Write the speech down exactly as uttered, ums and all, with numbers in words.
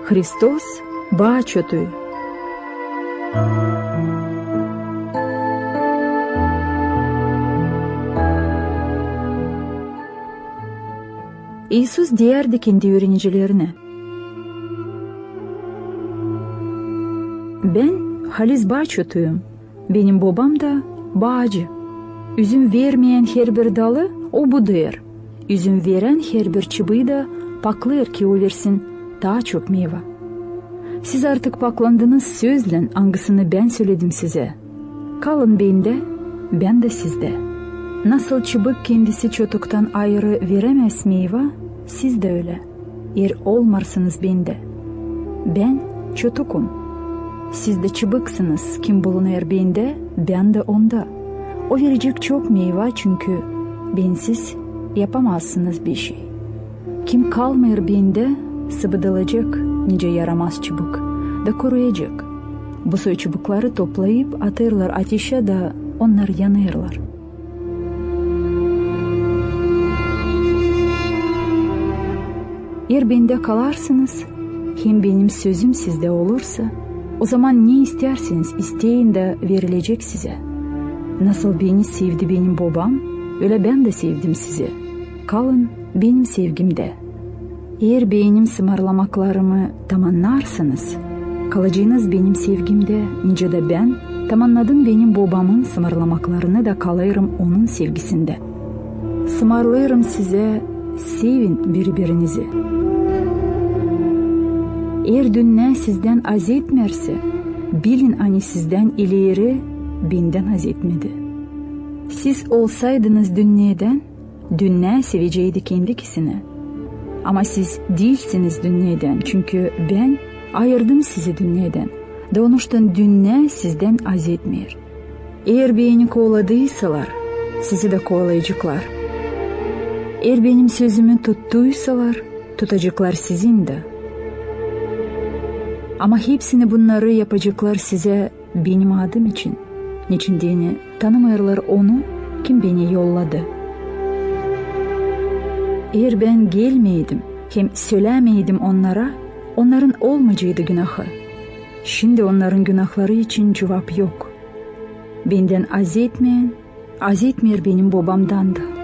Hristos bağ çötüğü. İsus derdi kendi öğrencilerine: ben halis bağ çötüğüm, benim babam da bağcı. Üzüm vermeyen her bir dalı o budayır. Üzüm veren her bir çıbıyı da paklayır ki o versin daha çok meyve. Siz artık paklandınız sözle, hangisini ben söyledim size. Kalın bende, ben de sizde. Nasıl çıbık kendisi çötükten ayrı veremez meyve, siz de öyle. Eğer olmarsınız bende. Ben çötüküm. Siz de çıbıksınız. Kim bulunur bende, ben de onda. O verecek çok meyve, çünkü bensiz yapamazsınız bir şey. Kim kalmıyor bende, sıvıdılacak nice yaramaz çubuk da kuruyacak. Bu soy çubukları toplayıp atırlar ateşe de onlar yanırlar. Eğer bende kalarsınız, hem benim sözüm sizde olursa, o zaman ne isterseniz isteyin de verilecek size. Nasıl beni sevdi benim babam, öyle ben de sevdim sizi. Kalın benim sevgimde. Eğer benim sımarlamaklarımı tamamlarsınız, kalacağınız benim sevgimde, nice de ben tamamladım benim babamın sımarlamaklarını da kalırım onun sevgisinde. Sımarlarım size, sevin birbirinizi. Eğer dünya sizden az etmerse, bilin hani sizden ileri benden az etmedi. Siz olsaydınız dünyadan, dünya seveceğiydi kendisini. Ama siz değilsiniz dünyadan, çünkü ben ayırdım sizi dünyadan. Doğuştan dünya sizden az etmiyor. Eğer beni kovaladıysalar, sizi de kovalayacaklar. Eğer benim sözümü tuttuysalar, tutacaklar sizin de. Ama hepsini bunları yapacaklar size benim adım için. Niçin dini tanımıyorlar onu, kim beni yolladı. Eğer ben gelmeydim, hem söylemeydim onlara, onların olmayacaktı günahı. Şimdi onların günahları için cevap yok. Benden az etmeyen, az etmiyor benim babamdan da.